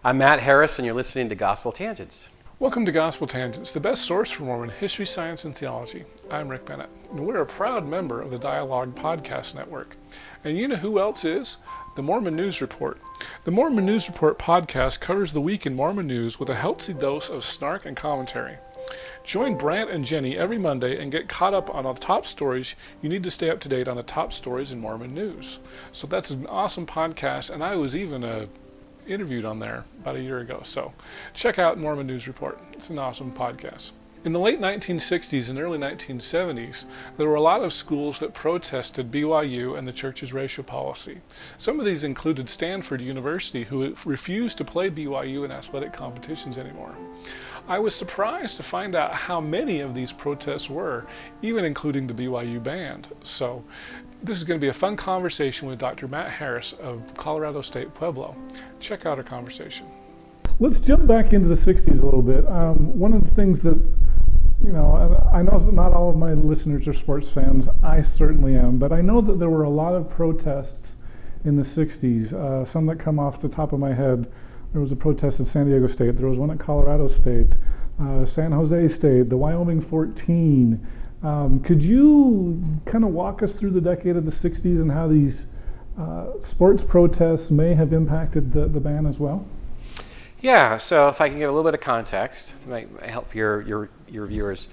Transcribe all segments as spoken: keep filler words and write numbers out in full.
I'm Matt Harris, and you're listening to Gospel Tangents. Welcome to Gospel Tangents, the best source for Mormon history, science, and theology. I'm Rick Bennett, and we're a proud member of the Dialogue Podcast Network. And you know who else is? The Mormon News Report. The Mormon News Report podcast covers the week in Mormon news with a healthy dose of snark and commentary. Join Brant and Jenny every Monday and get caught up on the top stories you need to stay up to date on the top stories in Mormon news. So that's an awesome podcast, and I was even uh, interviewed on there about a year ago. So check out Mormon News Report. It's an awesome podcast. In the late nineteen sixties and early nineteen seventies, there were a lot of schools that protested B Y U and the church's racial policy. Some of these included Stanford University, who refused to play B Y U in athletic competitions anymore. I was surprised to find out how many of these protests were, even including the B Y U band. So this is going to be a fun conversation with Doctor Matt Harris of Colorado State Pueblo. Check out our conversation. Let's jump back into the sixties a little bit. Um, one of the things that, you know, I know not all of my listeners are sports fans. I certainly am. But I know that there were a lot of protests in the sixties. Uh, some that come off the top of my head. There was a protest at San Diego State. There was one at Colorado State, uh, San Jose State, the Wyoming fourteen. Um, could you kind of walk us through the decade of the sixties and how these uh, sports protests may have impacted the, the ban as well? Yeah, so if I can give a little bit of context, it might help your, your, your viewers.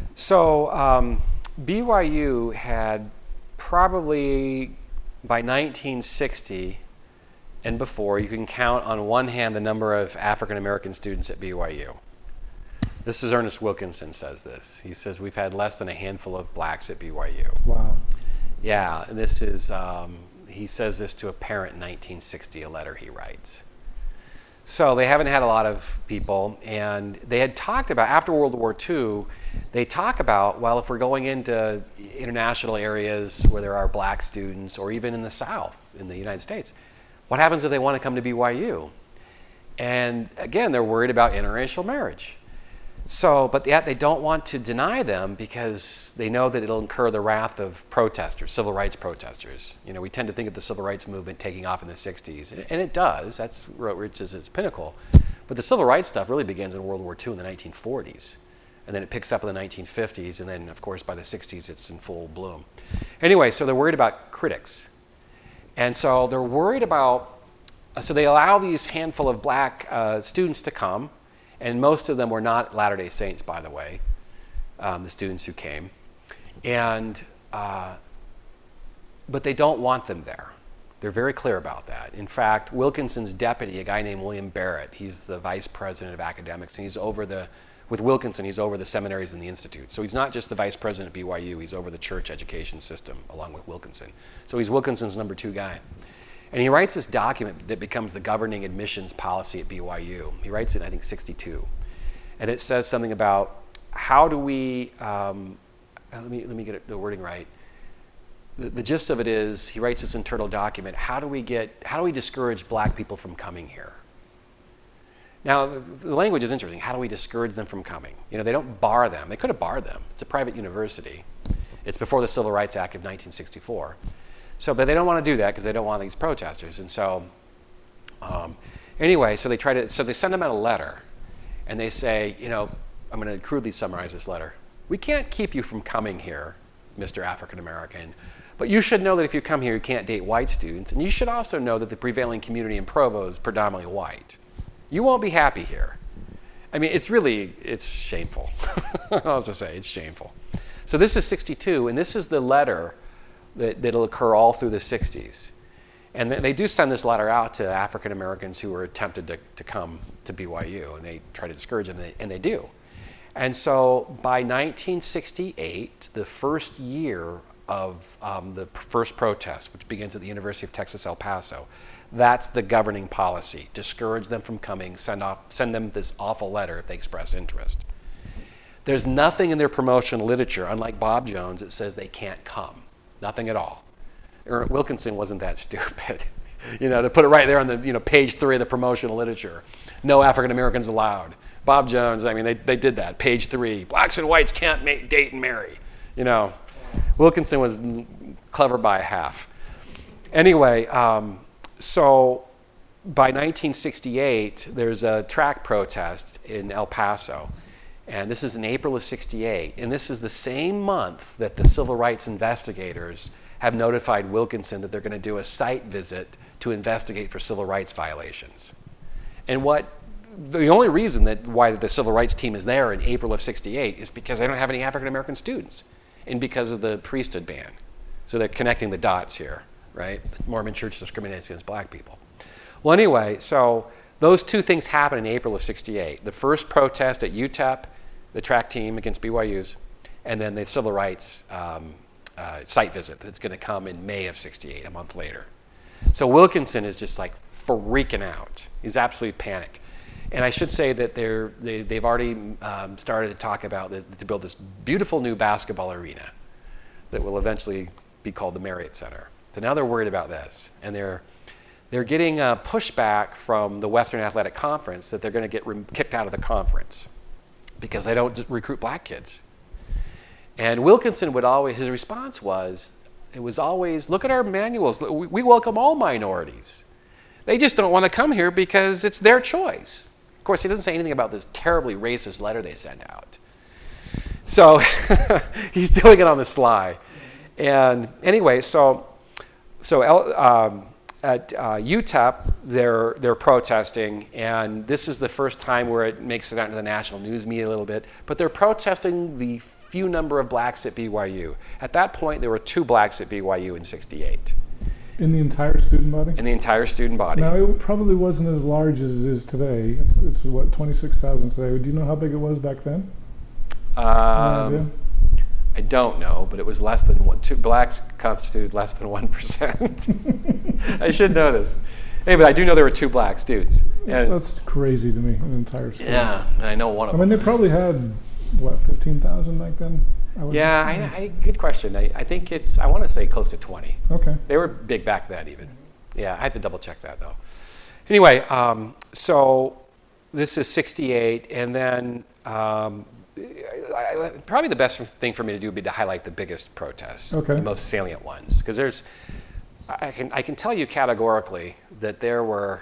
So um, B Y U had probably, by nineteen sixty and before, you can count on one hand the number of African American students at B Y U. This is Ernest Wilkinson says this. He says, we've had less than a handful of blacks at B Y U. Wow. Yeah, and this is, um, he says this to a parent in nineteen sixty, a letter he writes. So they haven't had a lot of people, and they had talked about, after World War Two, they talk about, well, if we're going into international areas where there are black students, or even in the South, in the United States, what happens if they want to come to B Y U? And again, they're worried about interracial marriage. So, but yet they don't want to deny them because they know that it'll incur the wrath of protesters, civil rights protesters. You know, we tend to think of the civil rights movement taking off in the sixties, and it does. That's where it reaches its pinnacle. But the civil rights stuff really begins in World War Two in the nineteen forties. And then it picks up in the nineteen fifties, and then, of course, by the sixties, it's in full bloom. Anyway, so they're worried about critics. And so they're worried about, so they allow these handful of black uh, students to come. And most of them were not Latter-day Saints, by the way, um, the students who came. And, uh, but they don't want them there. They're very clear about that. In fact, Wilkinson's deputy, a guy named William Barrett, he's the vice president of academics, and he's over the, with Wilkinson, he's over the seminaries and the institute. So he's not just the vice president of B Y U, he's over the church education system, along with Wilkinson. So he's Wilkinson's number two guy. And he writes this document that becomes the governing admissions policy at B Y U. He writes it in, I think, sixty-two. And it says something about how do we, um, let me, let me get the wording right. The, the gist of it is, he writes this internal document, how do we get, how do we discourage black people from coming here? Now, the, the language is interesting. How do we discourage them from coming? You know, they don't bar them. They could have barred them. It's a private university. It's before the Civil Rights Act of nineteen sixty-four. So, but they don't want to do that because they don't want these protesters. And so, um, anyway, so they try to, so they send them out a letter, and they say, you know, I'm going to crudely summarize this letter. We can't keep you from coming here, Mister African American, but you should know that if you come here, you can't date white students, and you should also know that the prevailing community in Provo is predominantly white. You won't be happy here. I mean, it's really, it's shameful. I'll just say, it's shameful. So this is sixty-two, and this is the letter that, that'll occur all through the sixties. And they do send this letter out to African Americans who were tempted to, to come to B Y U, and they try to discourage them, and they, and they do. And so by nineteen sixty-eight, the first year of um, the first protest, which begins at the University of Texas, El Paso, that's the governing policy. Discourage them from coming, send, off, send them this awful letter if they express interest. There's nothing in their promotional literature, unlike Bob Jones, that says they can't come. Nothing at all. Wilkinson wasn't that stupid, you know, to put it right there on the, you know, page three of the promotional literature. No African Americans allowed. Bob Jones, I mean, they, they did that. Page three, blacks and whites can't make, date and marry. You know, Wilkinson was clever by a half. Anyway, um, so by nineteen sixty-eight, there's a track protest in El Paso. And this is in April of sixty-eight. And this is the same month that the civil rights investigators have notified Wilkinson that they're going to do a site visit to investigate for civil rights violations. And what the only reason that why the civil rights team is there in April of sixty-eight is because they don't have any African American students and because of the priesthood ban. So they're connecting the dots here, right? The Mormon church discriminates against black people. Well, anyway, so those two things happen in April of sixty-eight. The first protest at U T E P, the track team against B Y U's, and then the civil rights um, uh, site visit that's going to come in May of sixty-eight, a month later. So Wilkinson is just like freaking out. He's absolutely panicked. And I should say that they're, they, they've already um, started to talk about the, to build this beautiful new basketball arena that will eventually be called the Marriott Center. So now they're worried about this. And they're, they're getting a pushback from the Western Athletic Conference that they're going to get re- kicked out of the conference because they don't recruit black kids. And Wilkinson would always, his response was, it was always, look at our manuals. We, we welcome all minorities. They just don't want to come here because it's their choice. Of course, he doesn't say anything about this terribly racist letter they send out. So he's doing it on the sly. And anyway, so so um, at uh, U T E P, they're, they're protesting. And this is the first time where it makes it out into the national news media a little bit. But they're protesting the few number of blacks at B Y U. At that point, there were two blacks at B Y U in sixty-eight. In the entire student body? In the entire student body. Now, it probably wasn't as large as it is today. It's, it's what, twenty-six thousand today. Do you know how big it was back then? Um, I don't know, but it was less than one. Two blacks constituted less than one percent. I should know this. Hey, but I do know there were two black students. And that's crazy to me, an entire student. Yeah, and I know one of I them. mean, they probably had, what, fifteen thousand back then? I would Yeah, I, I, good question. I, I think it's, I want to say close to twenty. Okay. They were big back then even. Yeah, I have to double check that though. Anyway, um, so this is sixty-eight, and then um, I, I, probably the best thing for me to do would be to highlight the biggest protests, okay. the most salient ones. Because there's, I can, I can tell you categorically that there were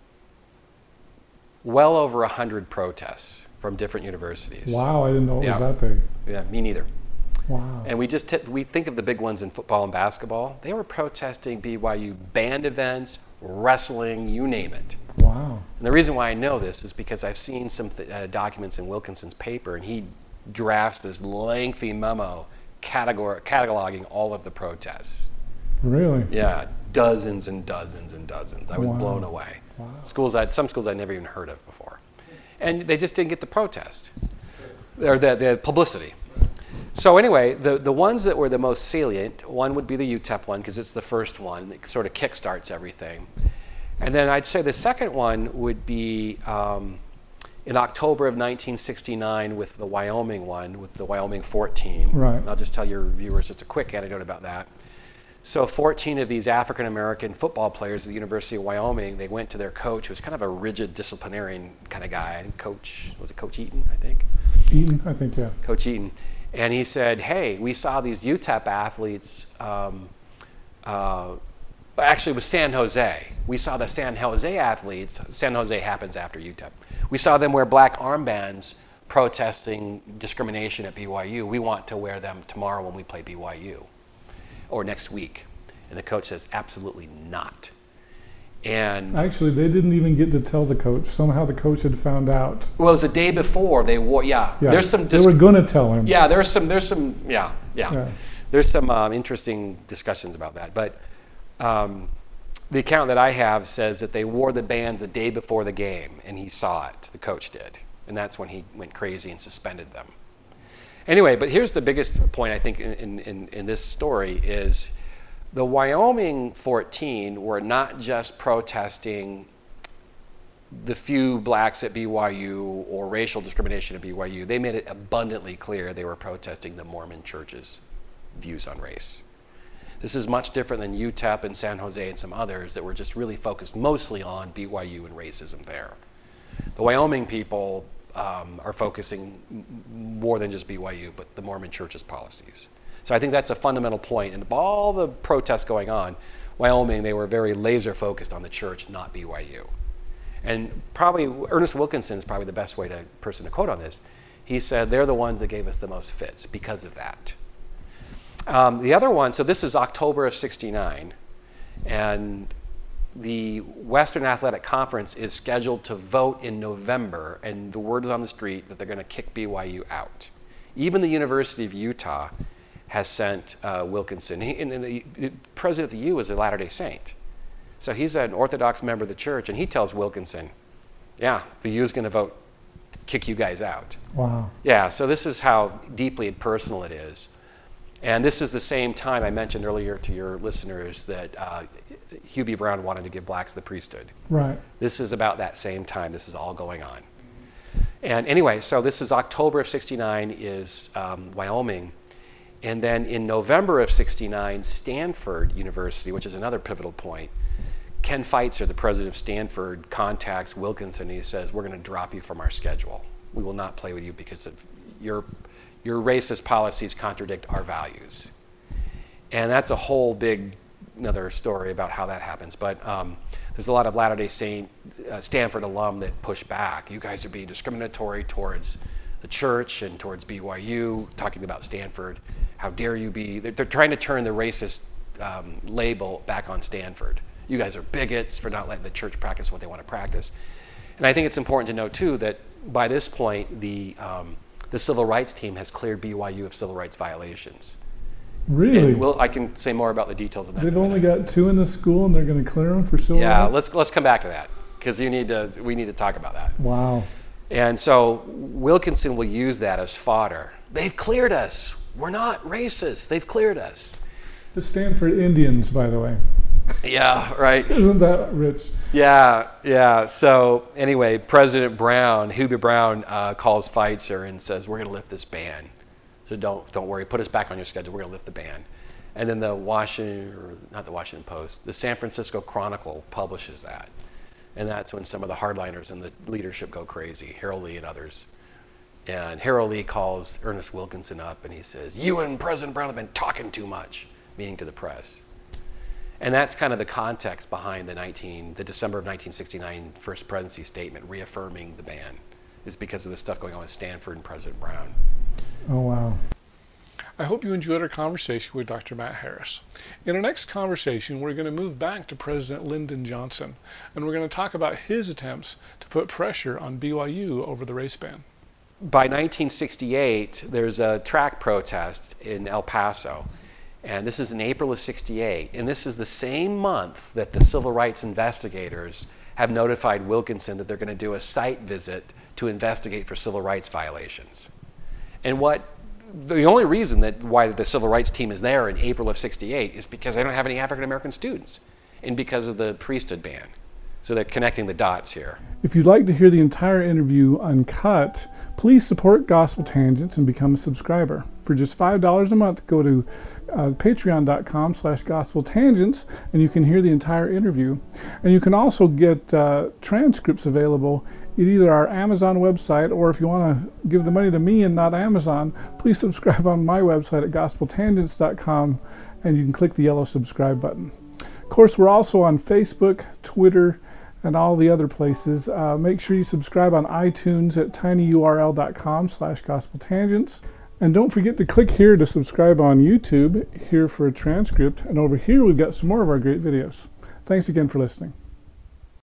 well over one hundred protests from different universities. Wow, I didn't know it yeah. was that big. Yeah, me neither. Wow. And we just t- we think of the big ones in football and basketball. They were protesting B Y U band events, wrestling, you name it. Wow. And the reason why I know this is because I've seen some th- uh, documents in Wilkinson's paper, and he drafts this lengthy memo categor- cataloging all of the protests. Really? Yeah, dozens and dozens and dozens. I was wow. blown away. Wow. Schools I'd, some schools I'd never even heard of before. And they just didn't get the protest, or the, the publicity. So anyway, the, the ones that were the most salient, one would be the U T E P one, because it's the first one that sort of kickstarts everything. And then I'd say the second one would be um, in October of nineteen sixty-nine with the Wyoming one, with the Wyoming fourteen. Right. And I'll just tell your viewers just a quick anecdote about that. So fourteen of these African-American football players at the University of Wyoming, they went to their coach, who was kind of a rigid disciplinarian kind of guy. Coach, was it Coach Eaton, I think? Eaton, I think, yeah. Coach Eaton. And he said, hey, we saw these U T E P athletes, um, uh, actually it was San Jose. We saw the San Jose athletes, San Jose happens after U T E P. We saw them wear black armbands protesting discrimination at B Y U. We want to wear them tomorrow when we play B Y U, or next week. And the coach says, absolutely not. And actually, they didn't even get to tell the coach. Somehow the coach had found out. Well, it was the day before they wore. Yeah, yeah. There's some. Dis- they were going to tell him. Yeah, there's some. There's some. Yeah, yeah. yeah. There's some um, interesting discussions about that. But um, the account that I have says that they wore the bands the day before the game, and he saw it. The coach did, and that's when he went crazy and suspended them. Anyway, but here's the biggest point I think in in, in this story is. The Wyoming fourteen were not just protesting the few blacks at B Y U or racial discrimination at B Y U. They made it abundantly clear they were protesting the Mormon Church's views on race. This is much different than U T E P and San Jose and some others that were just really focused mostly on B Y U and racism there. The Wyoming people um, are focusing more than just B Y U, but the Mormon Church's policies. So I think that's a fundamental point. And of all the protests going on, Wyoming, they were very laser focused on the church, not B Y U. And probably Ernest Wilkinson is probably the best way to person to quote on this. He said they're the ones that gave us the most fits because of that. Um, the other one, so this is October of sixty-nine, and the Western Athletic Conference is scheduled to vote in November, and the word is on the street that they're going to kick B Y U out. Even the University of Utah has sent uh, Wilkinson. He, and, and the, the president of the U is a Latter-day Saint. So he's an Orthodox member of the church, and he tells Wilkinson, yeah, the U is going to vote, kick you guys out. Wow. Yeah, so this is how deeply personal it is. And this is the same time I mentioned earlier to your listeners that uh, Hugh B. Brown wanted to give blacks the priesthood. Right. This is about that same time. This is all going on. And anyway, so this is October of sixty-nine is um, Wyoming. And then in November of sixty-nine, Stanford University, which is another pivotal point, Ken Feitzer, the president of Stanford, contacts Wilkinson and he says, we're going to drop you from our schedule. We will not play with you because of your Your racist policies contradict our values. And that's a whole big another story about how that happens. But um, there's a lot of Latter-day Saint uh, Stanford alum that push back. You guys are being discriminatory towards the church and towards B Y U, talking about Stanford. How dare you be? They're, they're trying to turn the racist um, label back on Stanford. You guys are bigots for not letting the church practice what they want to practice. And I think it's important to note, too, that by this point, the um, the civil rights team has cleared B Y U of civil rights violations. Really? And we'll, I can say more about the details of that. They've only got two in the school, and they're going to clear them for civil Yeah, rights? let's let's come back to that because you need to. We need to talk about that. Wow. And so Wilkinson will use that as fodder. They've cleared us. We're not racist. They've cleared us. The Stanford Indians, by the way. Yeah, right. Isn't that rich? Yeah, yeah. So anyway, President Brown, Hubie Brown, uh, calls Feitzer and says, "We're going to lift this ban. So don't don't worry. Put us back on your schedule. We're going to lift the ban." And then the Washington, or not the Washington Post, the San Francisco Chronicle publishes that, and that's when some of the hardliners in the leadership go crazy. Harold Lee and others. And Harold Lee calls Ernest Wilkinson up and he says, "You and President Brown have been talking too much," meaning to the press. And that's kind of the context behind the nineteen, the December of nineteen sixty-nine First Presidency Statement reaffirming the ban, is because of the stuff going on with Stanford and President Brown. Oh, wow. I hope you enjoyed our conversation with Doctor Matt Harris. In our next conversation, we're going to move back to President Lyndon Johnson, and we're going to talk about his attempts to put pressure on B Y U over the race ban. By nineteen sixty-eight, there's a track protest in El Paso. And this is in April of sixty-eight. And this is the same month that the civil rights investigators have notified Wilkinson that they're going to do a site visit to investigate for civil rights violations. And what the only reason that why the civil rights team is there in April of sixty-eight is because they don't have any African American students and because of the priesthood ban. So they're connecting the dots here. If you'd like to hear the entire interview uncut, please support Gospel Tangents and become a subscriber. For just five dollars a month, go to uh, patreon.com slash gospel tangents and you can hear the entire interview. And you can also get uh, transcripts available at either our Amazon website, or if you want to give the money to me and not Amazon, please subscribe on my website at gospel tangents dot com and you can click the yellow subscribe button. Of course, we're also on Facebook, Twitter, and all the other places. Uh, make sure you subscribe on iTunes at tinyurl.com slash gospel tangents. And don't forget to click here to subscribe on YouTube, here for a transcript, and over here we've got some more of our great videos. Thanks again for listening.